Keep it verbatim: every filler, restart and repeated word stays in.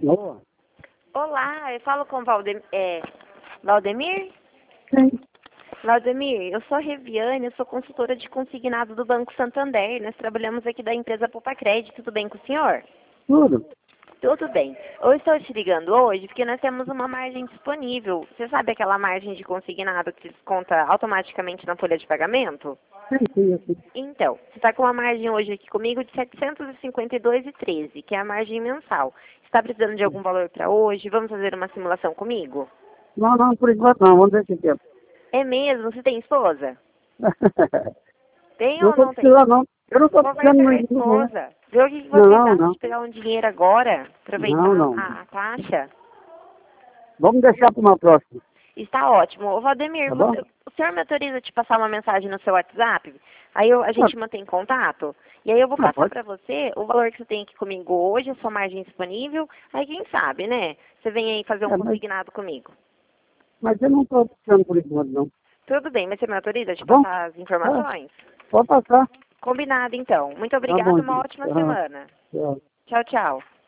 Boa. Olá, eu falo com Valdem é, Valdemir? Sim. Valdemir, eu sou a Reviane, eu sou consultora de consignado do Banco Santander. Nós trabalhamos aqui da empresa Poupa Crédito. Tudo bem com o senhor? Tudo. Tudo bem. Eu estou te ligando hoje porque nós temos uma margem disponível. Você sabe aquela margem de consignado que desconta automaticamente na folha de pagamento? Sim, sim, sim. Então, você está com uma margem hoje aqui comigo de setecentos e cinquenta e dois reais e treze centavos, que é a margem mensal. Você está precisando de algum valor para hoje? Vamos fazer uma simulação comigo? Não, não, por enquanto não. Vamos ver se tempo. É mesmo? Você tem esposa? Tem Não ou estou não tem? precisando, não. Eu não estou Conversa precisando com a mais disso, não. esposa. Vê o que que vocês Não, acham não. de pegar um dinheiro agora, Não, aproveitar não. a, a taxa. Vamos deixar para uma próxima. Está ótimo. Ô, Valdemir, Tá bom? você, o senhor me autoriza a te passar uma mensagem no seu WhatsApp? Aí eu- a gente mantém contato? E aí eu vou Ah, passar pode. para você o valor que você tem aqui comigo hoje, a sua margem disponível. Aí quem sabe, né? Você vem aí fazer um É, mas, consignado comigo. mas eu não estou precisando por enquanto, não. Tudo bem, mas você me autoriza a te Tá bom? passar as Ah, informações? pode passar. Combinado, então. Muito Tá bom, obrigada, uma então. ótima Ah, semana. tchau. Tchau, tchau.